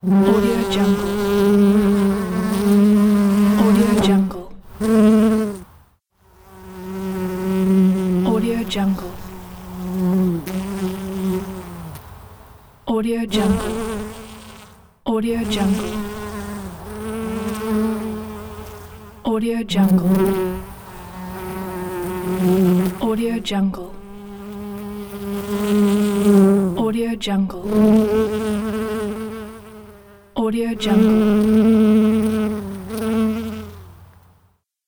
Audio Jungle. Audio Jungle. Audio Jungle. Audio Jungle. Audio Jungle. Audio Jungle. Audio Jungle. Audio Jungle. Audio Jungle.